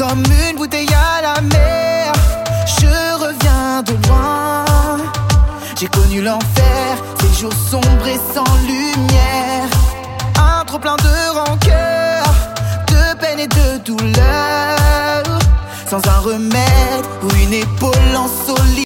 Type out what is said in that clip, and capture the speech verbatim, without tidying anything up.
comme une bouteille à la mer. Je reviens de loin. J'ai connu l'enfer, ces jours sombres et sans lumière. Un trop plein de rancœur, de peine et de douleur, sans un remède ou une épaule en solitude.